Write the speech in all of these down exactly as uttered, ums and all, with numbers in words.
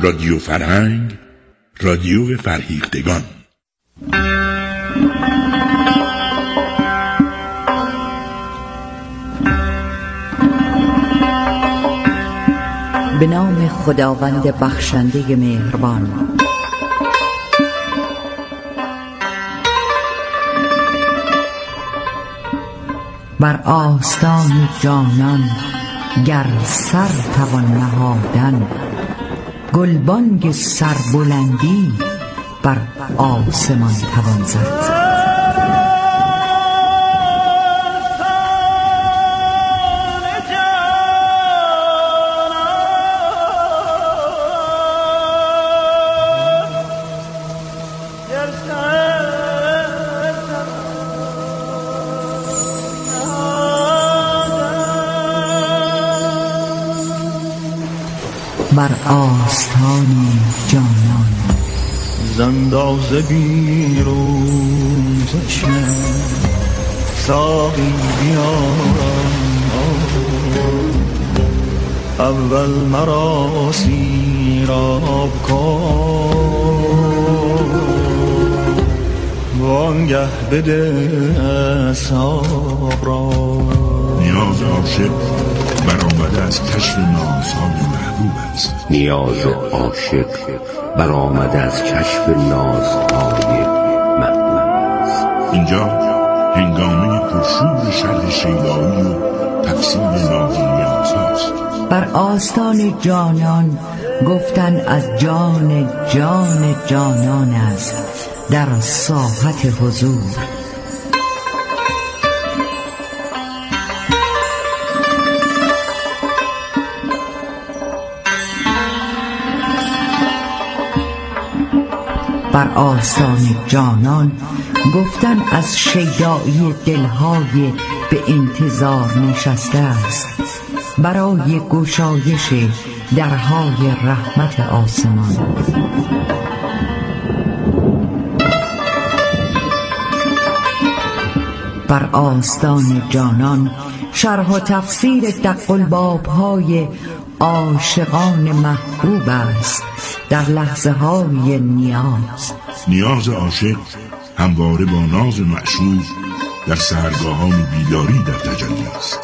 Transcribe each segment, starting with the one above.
رادیو فرهنگ، رادیو فرهیختگان. به نام خداوند بخشنده مهربان. بر آستان جانان گر سر توان نهادن، گلبانگ سربلندی بر آسمان توان زد. بر آستان جانان زنداز بیرون چشمه ساقی بیارم، اول مرا سیراب کن، وانگه بده ساق را. نیاز عاشق برآمده از کشف نازهای محبوب است. نیاز عاشق برآمده از کشف نازهای محبوب است. اینجا هنگامه پرشور شرح شیدایی و تفصیل نازی نیازهاست. بر آستان جانان گفتن از جان جان جانان است در ساحت حضور. بر آستان جانان گفتن از شیدایی دلهای به انتظار نشسته است برای گشایش درهای رحمت آسمان. بر آستان جانان شرح و تفسیر دق الباب‌های عاشقان محبوب است در لحظه های نیاز. نیاز عاشق همواره با ناز معشوق در سحرگاهان بیداری در تجلی است.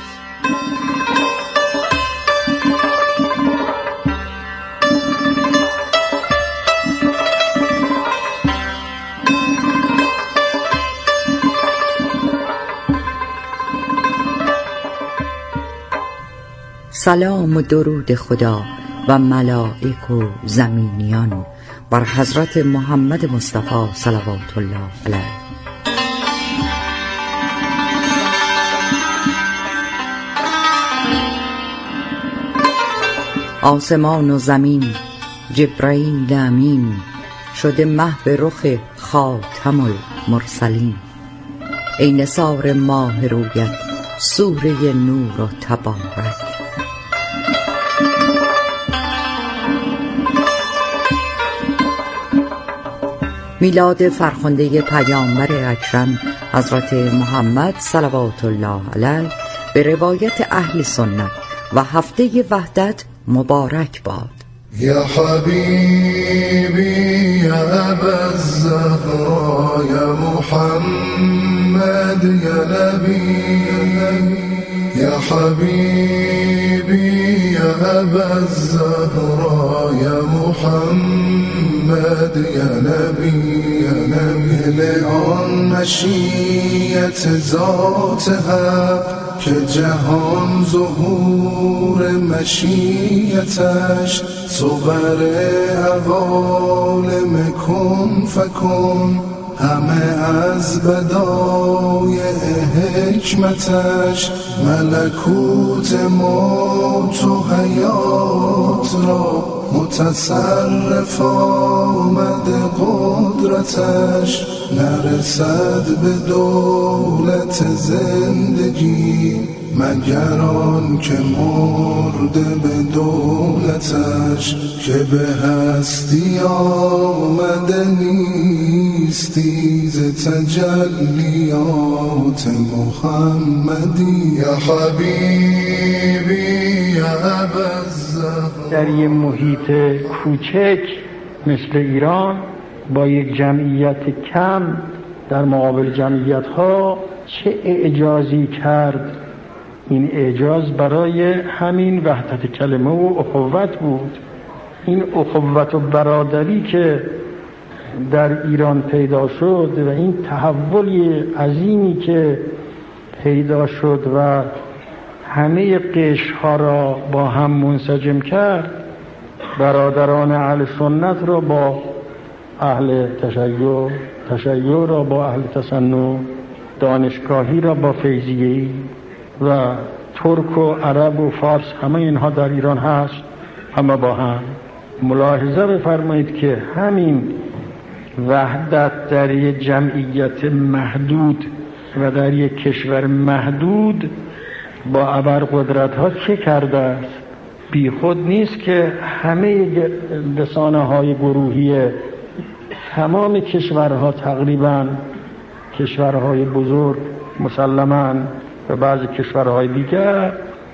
سلام و درود خدا و ملائک و زمینیان بر حضرت محمد مصطفی صلوات الله علیه. آسمان و زمین جبرائیل امین شده محو رخ خاتم المرسلین. ای نثار ماه رویت سوره نور و تبارک. میلاد فرخنده پیامبر اکرم حضرت محمد صلوات الله علیه به روایت اهل سنت و هفته وحدت مبارک باد. یا حبیبی یا ابا الزهرا یا محمد یا نبی، یا حبیبی یا ابا الزهرا یا محمد یا نبی، یا نبی. آن مشیت ذات حق که جهان ظهور مشیتش، صور عوالم کن فکن همه از بدایع حکمتش. ملکوت موت و حیات را متصرف آمد قدرتش. نرسد به دولت زندگی مگر آن که مرده به دولتش، که به هستی آمده نیستی ز تجلیات محمدی. یا حبیبی یا ابا الزهرا در یه محیط کوچک مثل ایران با یک جمعیت کم در مقابل جمعیت ها چه اعجازی کرد. این اعجاز برای همین وحدت کلمه و اخوت بود. این اخوت و برادری که در ایران پیدا شد و این تحول عظیمی که پیدا شد و همه قشرها را با هم منسجم کرد، برادران اهل سنت را با اهل تشیع، تشیع را با اهل تسنن، دانشگاهی را با فیضیه‌ای و ترک و عرب و فارس، همه اینها در ایران هست، همه با هم. ملاحظه بفرمایید که همین وحدت در یک جمعیت محدود و در یک کشور محدود با ابرقدرت ها چه کرده است؟ بی خود نیست که همه رسانه های گروهی تمام کشورها، تقریبا کشورهای بزرگ مسلماً و بعضی کشورهای دیگر،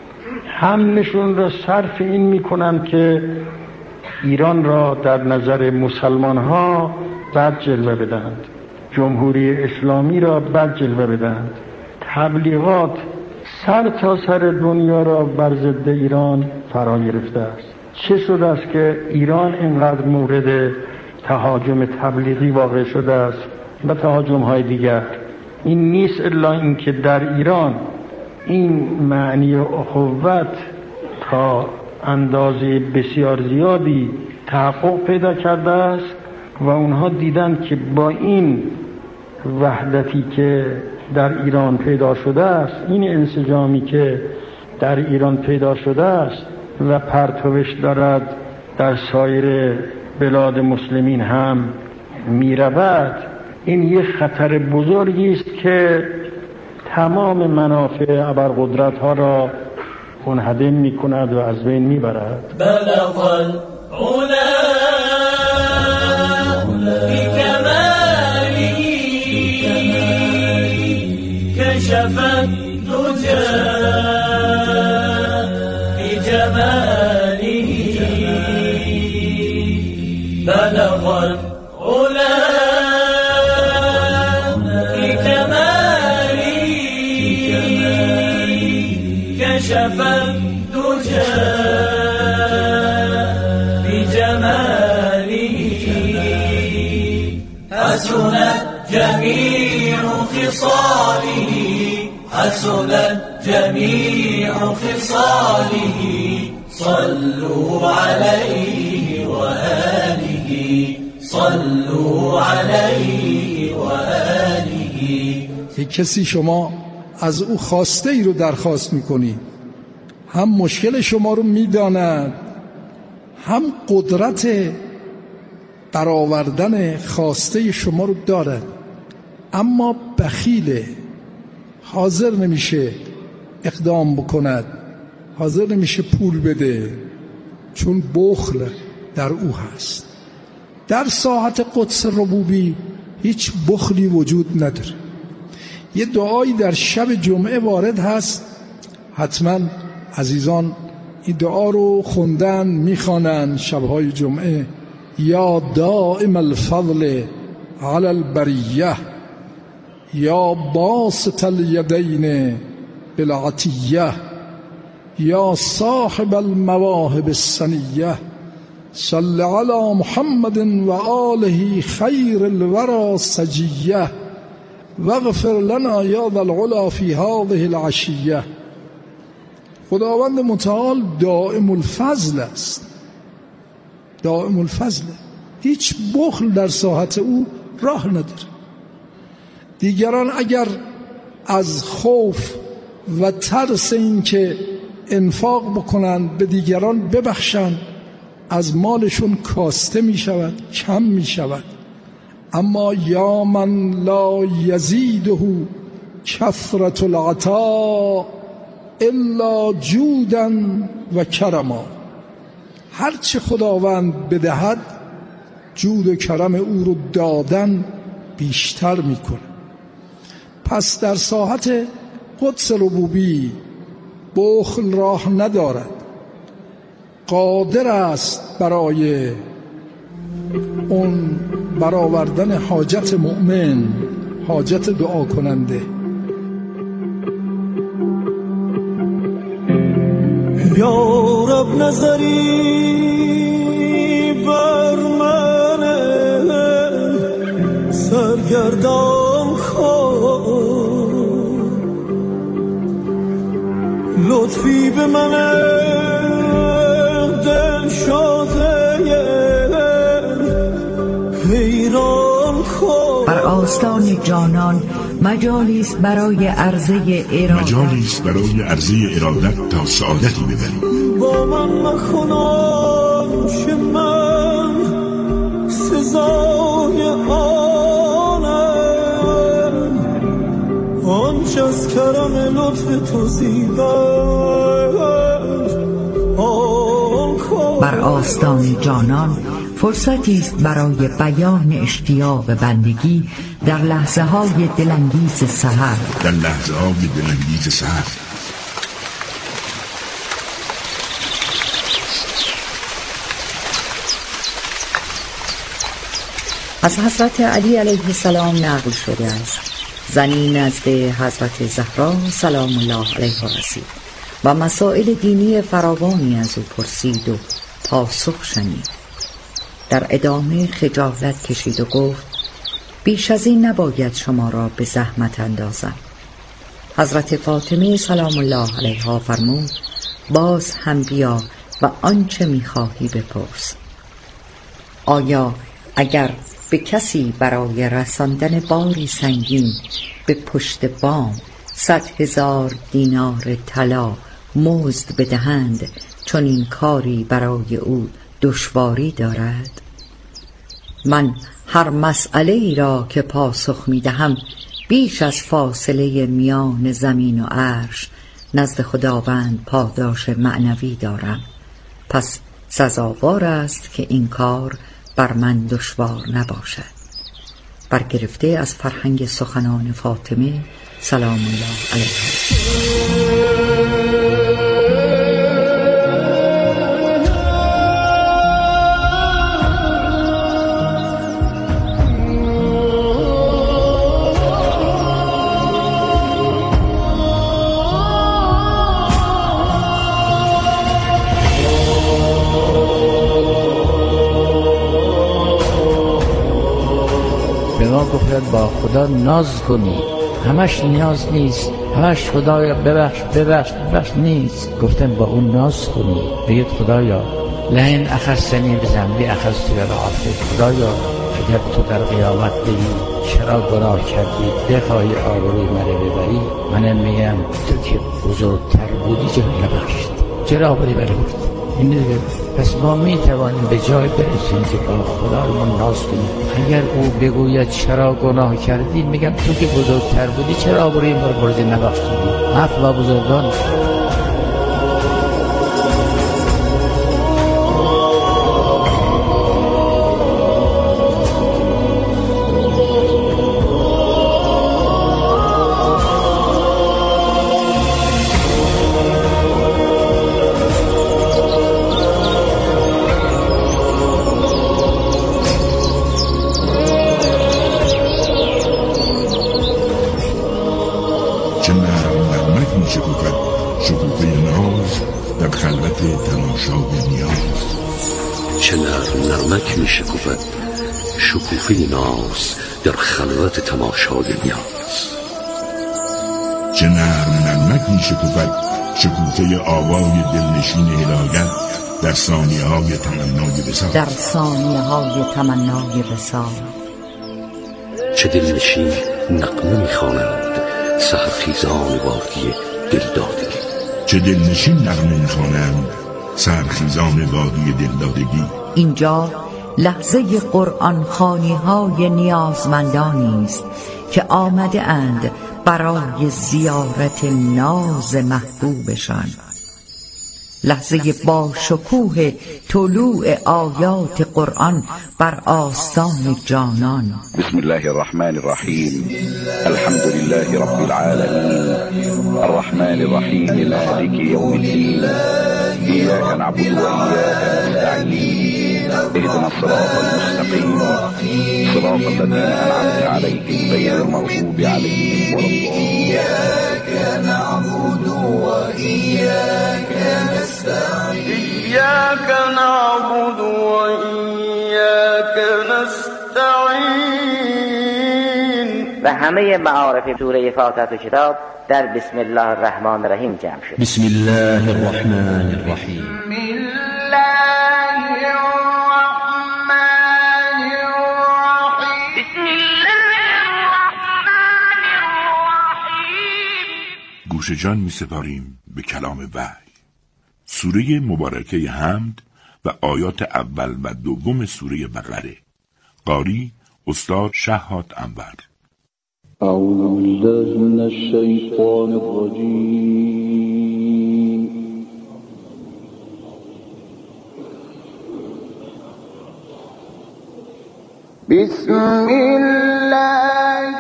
همشون را صرف این میکنن که ایران را در نظر مسلمان ها بد جلوه بدند، جمهوری اسلامی را بد جلوه بدند. تبلیغات سر تا سر دنیا را بر ضد ایران فرا گرفته است. چه شده است که ایران اینقدر مورد تهاجم تبلیغی واقع شده است و تهاجم های دیگر؟ این نیست الا این که در ایران این معنی اخوت تا اندازه بسیار زیادی تحقق پیدا کرده است و اونها دیدن که با این وحدتی که در ایران پیدا شده است، این انسجامی که در ایران پیدا شده است و پرتوش دارد در سایر بلاد مسلمین هم می رود، این یک خطر بزرگی است که تمام منافع ابرقدرت ها را منهدم می کند و از بین می برد. بلغ العلا بکماله کشف الدجى بجماله بلغ العلا بكماله كشف الدجى بجماله حسنت جميع خصاله حسنت جميع خصاله صلوا عليه وآله صلوا علیه و آله. یک کسی شما از او خواسته ای رو درخواست میکنی، هم مشکل شما رو میداند، هم قدرت برآوردن خواسته شما رو دارد، اما بخیله، حاضر نمیشه اقدام بکند، حاضر نمیشه پول بده، چون بخل در او هست. در ساحت قدس ربوبی هیچ بخلی وجود نداره. یه دعایی در شب جمعه وارد هست، حتما عزیزان این دعا رو خوندن میخوانن شبهای جمعه. یا دائم الفضل علی البریه یا باسط الیدین بالعطیه یا صاحب المواهب السنیه صل علی محمد و آله خیر الورى سجیه واغفر لنا یا ذا العلا فی هذه العشیه. خداوند متعال دائم الفضل است، دائم الفضل، هیچ بخل در ساحت او راه نداره. دیگران اگر از خوف و ترس این که انفاق بکنند به دیگران ببخشند، از مالشون کاسته می شود، کم می شود. اما یا من لا یزیده کثرت العطاء الا جودا و کرما، هرچه خداوند بدهد جود و کرم او رو دادن بیشتر میکنه. پس در ساحت قدس ربوبی بخل راه ندارد، قادر است برای اون برآوردن حاجت مؤمن، حاجت دعا کننده. یا رب نظری بر من سرگردان کن، لطفی به من دل شده حیران کن. بر آستان جانان مجالی است برای عرضه ارادت، مجالی است برای عرضه ارادت تا سعادتی ببریم. با من مخونان که من سزای آنم، آنچه از کرم لطف تو زیبد آن کن. بر آستان جانان فرصتی است برای بیان اشتیاق بندگی در لحظه های دلانگیز سحر، در لحظه های دلانگیز سحر. از حضرت علی علیه السلام نقل شده است زنی نزد حضرت زهرا سلام الله علیها رسید و مسائل دینی فراوانی از او پرسید و پاسخ شنید. در ادامه خجالت کشید و گفت بیش از این نباید شما را به زحمت اندازم. حضرت فاطمه سلام الله علیها فرمود باز هم بیا و آنچه می‌خواهی بپرس. آیا اگر به کسی برای رساندن باری سنگین به پشت بام صد هزار دینار طلا مزد بدهند چون این کاری برای او دشواری دارد؟ من هر مسئله ای را که پاسخ می دهم بیش از فاصله میان زمین و عرش نزد خداوند پاداش معنوی دارم، پس سزاوار است که این کار بر من دشوار نباشد. برگرفته از فرهنگ سخنان فاطمه سلام الله علیها. گفتن با خدا ناز کنی، همش نیاز نیست، همش خدایا ببخش ببخش ببخش نیست. گفتن با اون ناز کنی، بگید خدایا لئن اخذتنی بذنبی اخذت بضاعفه. خدایا اگر تو در قیامت بگی چرا گناه کردی بخواهی آبروی منو ببری، منم میگم تو که بزرگتر بودی چرا نبخشید، چرا آبروی منو بردی. این دیگه پس ما می توانیم به جای برسیم که با خدایمون ناز کنیم. اگر او بگوید چرا گناه کردی، میگم تو که بزرگتر بودی چرا آبروی ما رو بردی نبخشیدی. عفو با بزرگان. چه نرم نرمک می شکوفد شکوفه ناز در خلوت تماشای نیاز. چه نرم نرمک می شکوفد شکوفه ناز در خلوت تماشای نیاز. چه نرم نرمک می شکوفد شکوفه آوای دلنشین هدایت در ثانیه های تمنای وصال. در ثانیه های تمنای وصال. چه دلنشین نغمه می خوانند سحرخیزان وادی دلدادگی. چه دلنشین نغمه می خوانند سحرخیزان وادی دلدادگی. اینجا لحظه قرآن خوانی های نیازمندانی است که آمده اند برای زیارت ناز محبوبشان. لحظه با شکوه طلوع آیات قرآن بر آستان جانان. بسم الله الرحمن الرحیم. الحمد لله رب العالمین الرحمن الرحیم مالک یوم الدین إياك نعبد وإياك نستعين اهدنا الصراط المستقيم صراط الذين أنعمت عليهم غير المغضوب عليهم ولا الضالين. إياك نعبد وإياك نستعين إياك نعبد وإياك نستعين. و همه معارف سوره فاتحه کتاب در بسم الله الرحمن الرحیم جمع شد. بسم الله الرحمن الرحیم. بسم الله الرحمن الرحیم. بسم الله الرحمن الرحیم. گوش جان می سپاریم به کلام وحی. سوره مبارکه حمد و آیات اول و دوم سوره بقره. قاری استاد شهاب انور. اعوذ بالله من الشیطان الرجیم. بسم الله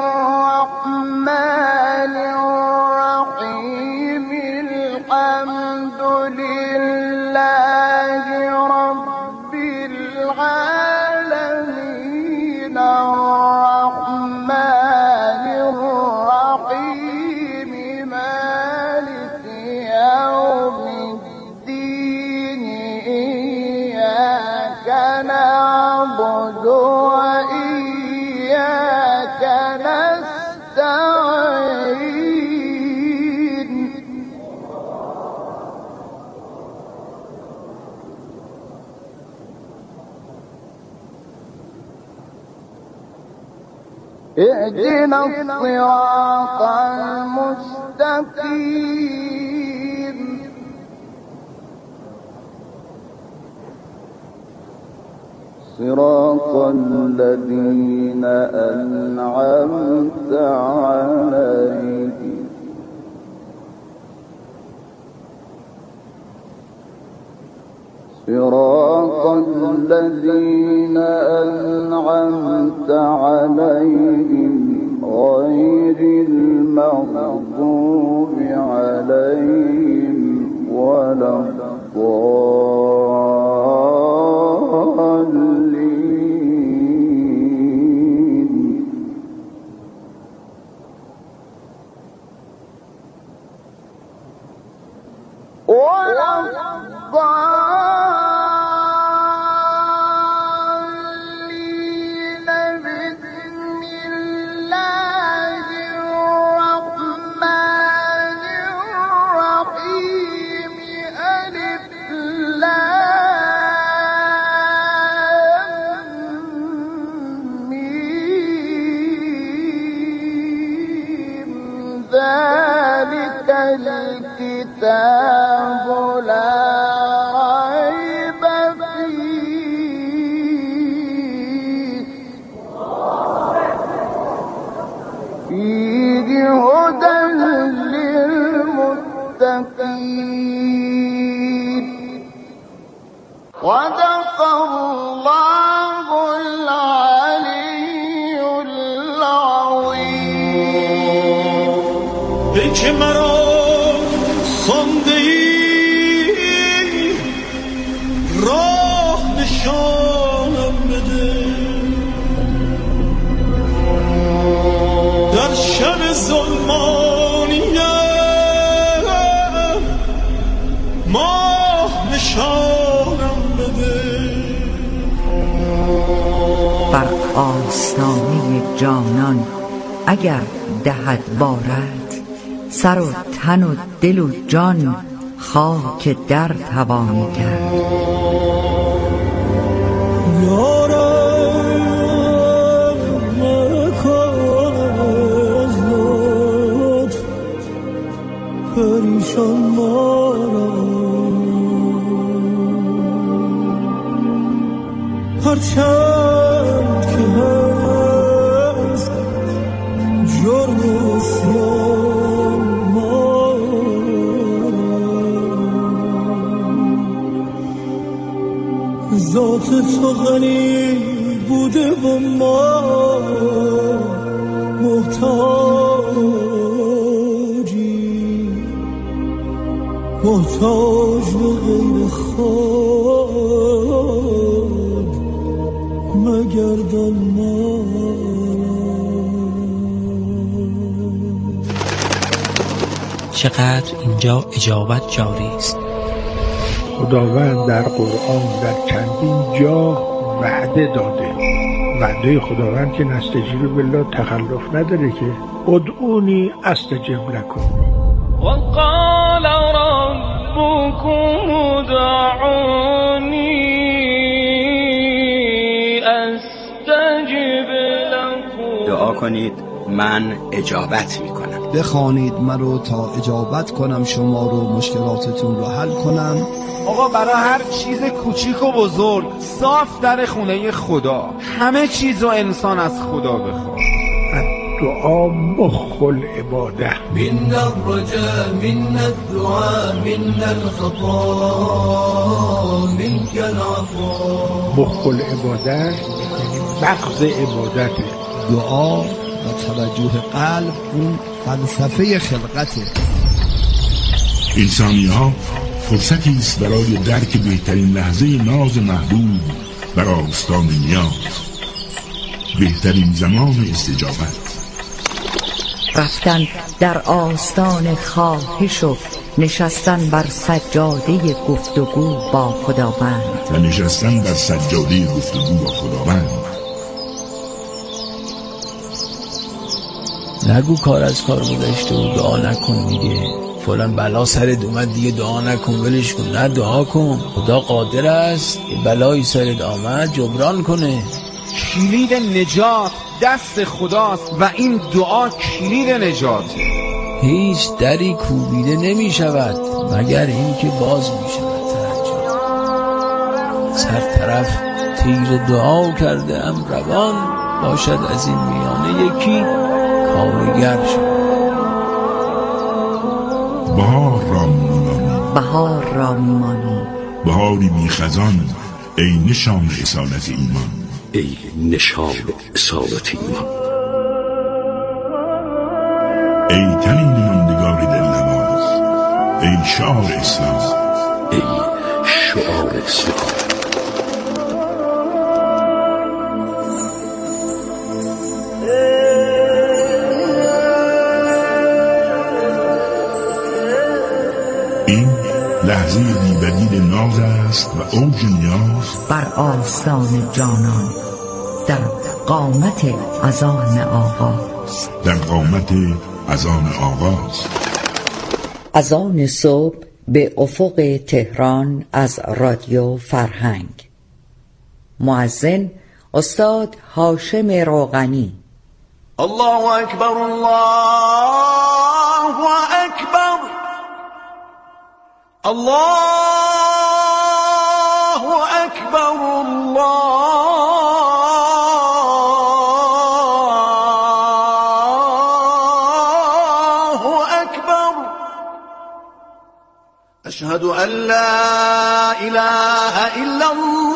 الرحمن الرحیم. الحمد لله رب العالمین الرحمن الرحیم مالک یوم الدین ایاک نعبد وإياك نستعين. اهدنا الصراط المستقيم صراط الذين أنعمت عليهم صراط الذين أنعمت عليهم غير المغضوب عليهم ولا الضالين. ولا الضالين. بسم الله الرحمن الرحيم. ألف لام ميم. ذلك الكتاب لا ريب فيه. فيه هدى للمتقين. صدق الله العلي العظيم. ای که مرا خانده ای راه نشانم بده. در شب ظلمانیم ماه نشانم بده. بر آستانه جانان اگر دهد بارد، سر و تن و دل و جان خاک در توانی کرد. یارم مکن از لطف پریشان ما را. هرچند که هست جرم اسیان ما ذات تو غنی بوده و ما محتاجی. محتاج به غیر خود مگردان ما. چقدر اینجا اجابت جاری است. خداوند در قرآن در چندین جا وعده داده. وعده خداوند که نستجیب بالله تخلف نداره که ادعونی استجب لکم. وقال ربكم ادعوني استجب لكم. دعا کنید من اجابت میکنم. بخوانید من رو تا اجابت کنم شما رو، مشکلاتتون رو حل کنم. آقا برای هر چیز کوچیک و بزرگ صاف در خونه خدا. همه چیز رو انسان از خدا بخواد. دعا مخ العباده. من الرجاء من الدعاء من الخطا منك العطاء. مخ العباده یعنی مغز عبادته. دعا و توجه قلب اون فلسفه خلقته. انسانی ها فرصتی است برای درک بهترین لحظه ناز محبوب بر آستان نیاز، بهترین زمان استجابت. رفتن در آستان خواهش و نشستن بر سجاده گفتگو با خداوند و نشستن بر سجاده گفتگو با خداوند. نگو کار از کار گذشته و دعا نکن دیگه، فلان بلا سرت اومد دیگه دعا نکن ولش کن. نه، دعا کن. خدا قادر است یه بلایی سرت آمد جبران کنه. کلید نجات دست خداست و این دعا کلید نجاته. هیچ دری کوبیده نمی شود مگر این که باز می شود. از هر طرف تیر دعا کرده ام روان، باشد از این میانه یکی کارگر شد. بهار را میمانی، بهار را میمانی، بهاری بی خزان، ای نشان اصالت ایمان، ای نشان اصالت ایمان، ای تنین ماندگار دلنواز، ای شعار اسلام، ای شعار اسلام. این لحظه بی‌بدیل ناز است و اوج نیاز بر آستان جانان، در قامت اذان آغاز، در قامت اذان آغاز. اذان صبح به افق تهران از رادیو فرهنگ. مؤذن استاد هاشم روغنی. الله اکبر الله اکبر الله اکبر الله اکبر اشهد ان لا اله الا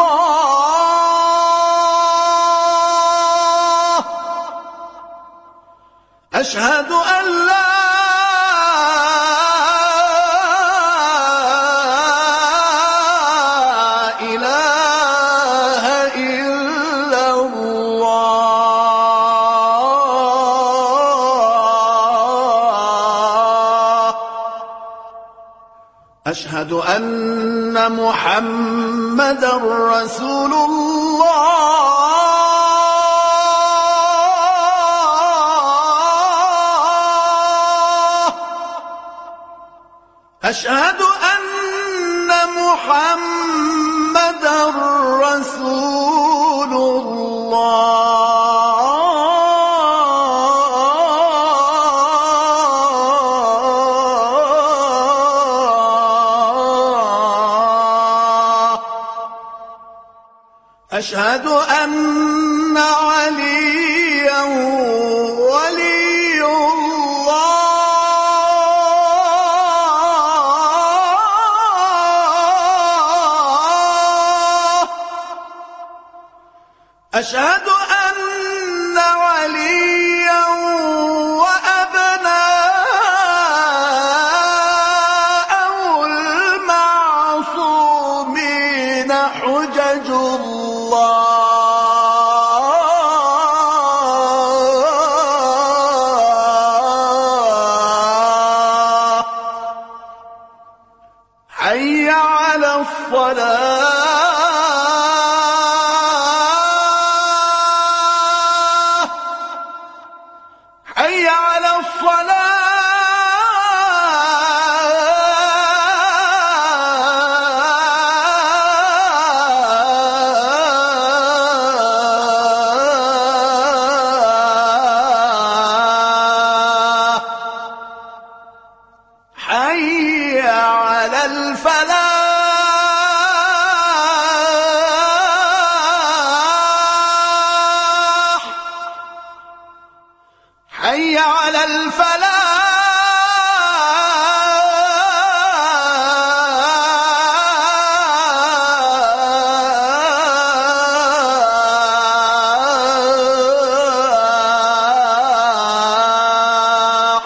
الله اشهد ان لا أشهد أن محمد رسول الله أشهد أن محمد رسول الله أشهد أن عليا ولي الله أشهد أن عليا وأبناءه الفلاح حي على الصلاة حي على الفلاح حي على الفلاح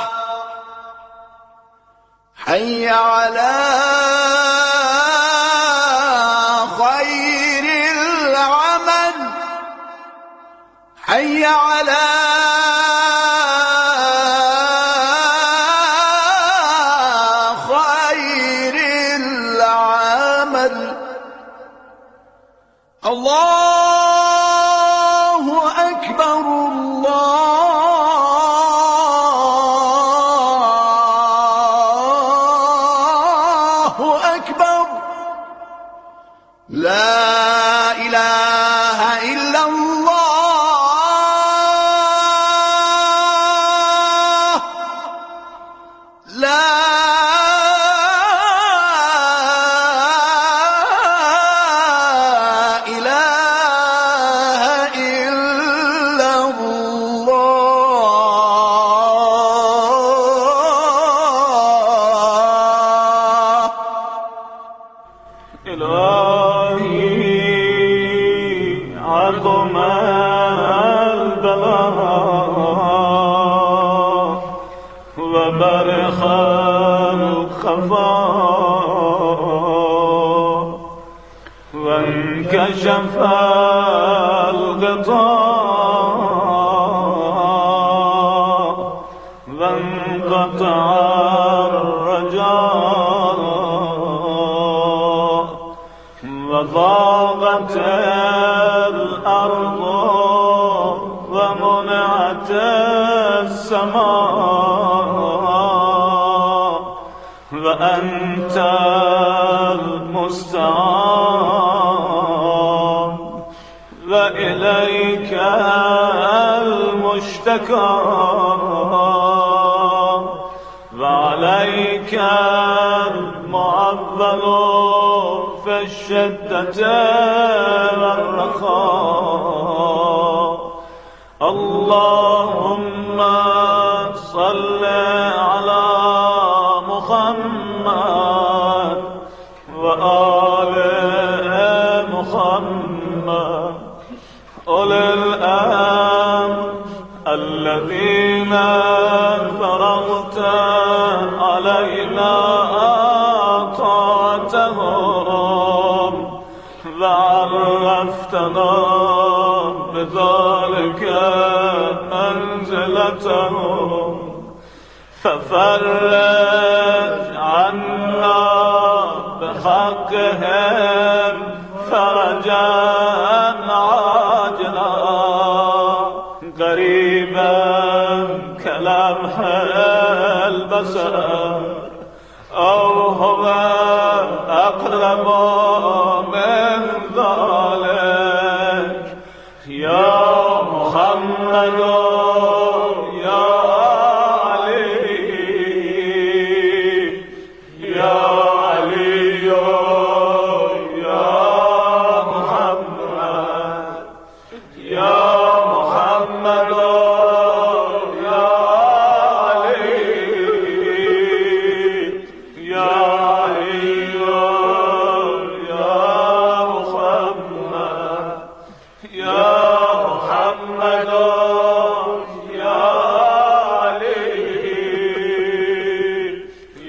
حي على خير العمل حي على خير العمل الله أكبر الله أكبر لا إله إلا الله لا إله إلا الله إلهي عظم البلاء وبرخ الخفاء وانكشف الغطاء وانقطع الرجاء وضاقت الأرض ومنعت السماء وأنت المستعان وإليك المشتكى وعليك المعول في الشدة والرخاء اللهم صل على محمد وآل محمد أولي الأمر الذين فرضت علينا طاعتهم وعرفتنا بذلك منزلتهم ففرج عنا بحقهم فرجا عاجلا قريبا كلمح البصر أو هو أقرب